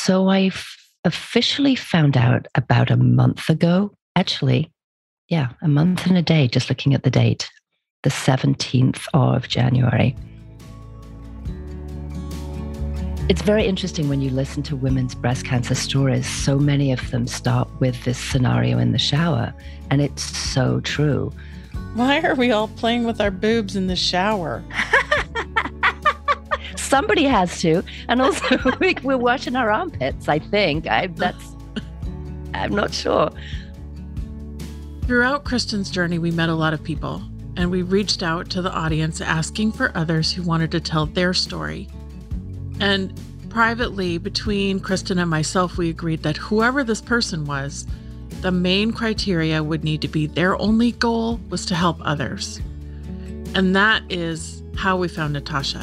So officially found out about a month ago. Actually, yeah, a month and a day, just looking at the date, the 17th of January. It's very interesting when you listen to women's breast cancer stories. So many of them start with this scenario in the shower, and it's so true. Why are we all playing with our boobs in the shower? Somebody has to. And also, we're washing our armpits, I think. I'm not sure. Throughout Kristen's journey, we met a lot of people, and we reached out to the audience asking for others who wanted to tell their story. And privately, between Kristen and myself, we agreed that whoever this person was, the main criteria would need to be their only goal was to help others. And that is how we found Natasha.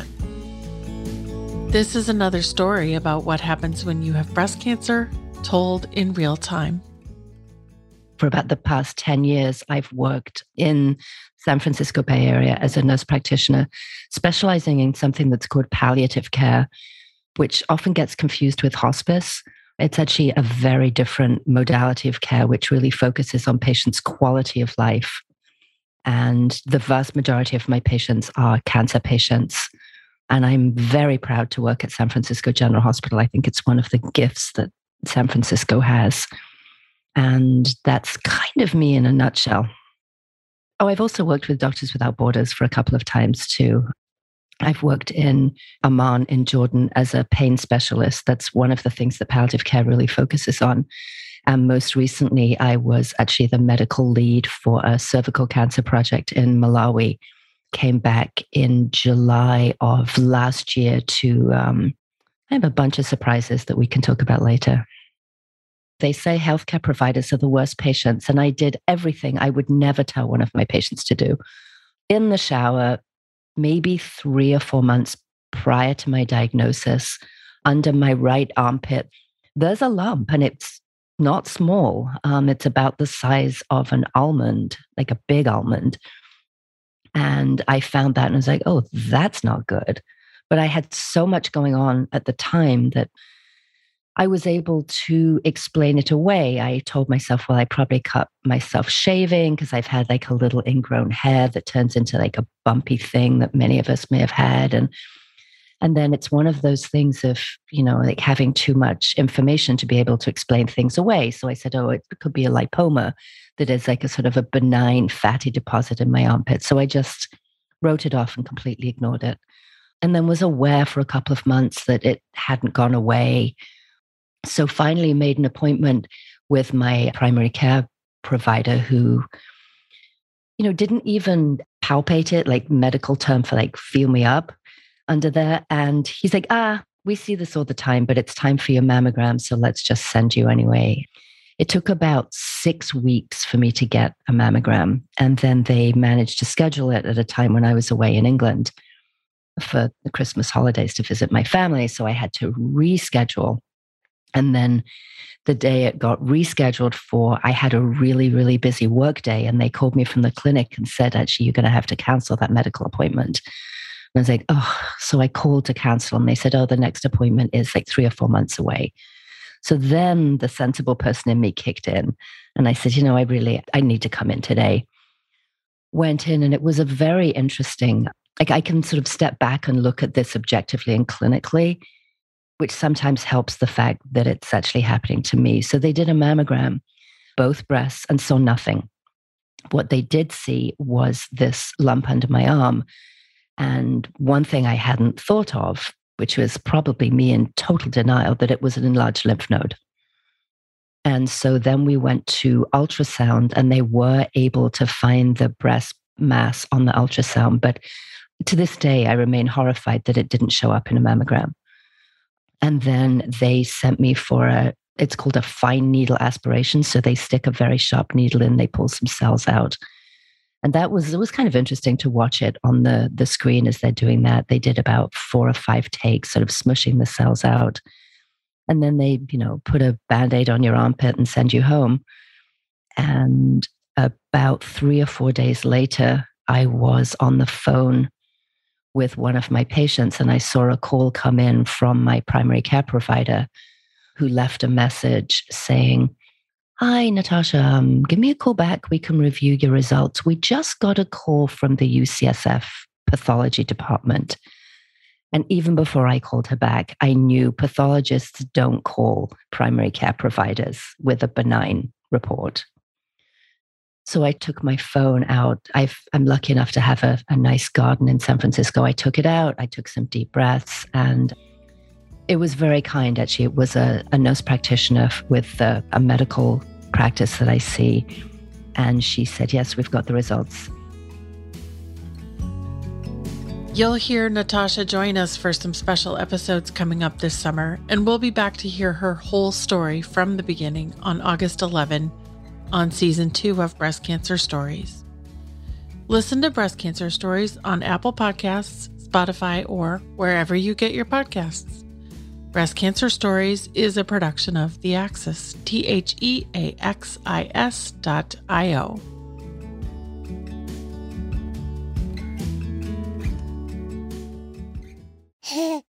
This is another story about what happens when you have breast cancer, told in real time. For about the past 10 years, I've worked in San Francisco Bay Area as a nurse practitioner, specializing in something that's called palliative care, which often gets confused with hospice. It's actually a very different modality of care, which really focuses on patients' quality of life. And the vast majority of my patients are cancer patients. And I'm very proud to work at San Francisco General Hospital. I think it's one of the gifts that San Francisco has. And that's kind of me in a nutshell. Oh, I've also worked with Doctors Without Borders for a couple of times too. I've worked in Amman in Jordan as a pain specialist. That's one of the things that palliative care really focuses on. And most recently, I was actually the medical lead for a cervical cancer project in Malawi. Came back in July of last year to, I have a bunch of surprises that we can talk about later. They say healthcare providers are the worst patients, and I did everything I would never tell one of my patients to do. In the shower, maybe 3 or 4 months prior to my diagnosis, under my right armpit, there's a lump, and it's not small. It's about the size of an almond, like a big almond. And I found that and I was like, oh, that's not good. But I had so much going on at the time that I was able to explain it away. I told myself, well, I probably cut myself shaving because I've had like a little ingrown hair that turns into like a bumpy thing that many of us may have had. And then it's one of those things of, like having too much information to be able to explain things away. So I said, oh, it could be a lipoma that is like a sort of a benign fatty deposit in my armpit. So I just wrote it off and completely ignored it. And then was aware for a couple of months that it hadn't gone away. So finally made an appointment with my primary care provider who, didn't even palpate it, like medical term for like feel me up under there. And he's like, we see this all the time, but it's time for your mammogram. So let's just send you anyway. It took about 6 weeks for me to get a mammogram. And then they managed to schedule it at a time when I was away in England for the Christmas holidays to visit my family. So I had to reschedule. And then the day it got rescheduled for, I had a really, really busy work day. And they called me from the clinic and said, actually, you're going to have to cancel that medical appointment. And I was like, oh, so I called to cancel. And they said, oh, the next appointment is like 3 or 4 months away. So then the sensible person in me kicked in. And I said, I need to come in today. Went in and it was a very interesting, like I can sort of step back and look at this objectively and clinically, which sometimes helps the fact that it's actually happening to me. So they did a mammogram, both breasts, and saw nothing. What they did see was this lump under my arm. And one thing I hadn't thought of, which was probably me in total denial, that it was an enlarged lymph node. And so then we went to ultrasound and they were able to find the breast mass on the ultrasound. But to this day, I remain horrified that it didn't show up in a mammogram. And then they sent me for it's called a fine needle aspiration. So they stick a very sharp needle in, they pull some cells out. And it was kind of interesting to watch it on the screen as they're doing that. They did about 4 or 5 takes, sort of smushing the cells out. And then they, put a Band-Aid on your armpit and send you home. And about 3 or 4 days later, I was on the phone with one of my patients and I saw a call come in from my primary care provider who left a message saying, "Hi, Natasha, give me a call back. We can review your results. We just got a call from the UCSF pathology department." And even before I called her back, I knew pathologists don't call primary care providers with a benign report. So I took my phone out. I'm lucky enough to have a nice garden in San Francisco. I took it out. I took some deep breaths, and it was very kind, actually. It was a nurse practitioner with a medical practice that I see. And she said, "Yes, we've got the results." You'll hear Natasha join us for some special episodes coming up this summer, and we'll be back to hear her whole story from the beginning on August 11 on Season 2 of Breast Cancer Stories. Listen to Breast Cancer Stories on Apple Podcasts, Spotify, or wherever you get your podcasts. Breast Cancer Stories is a production of The Axis, TheAxis.io.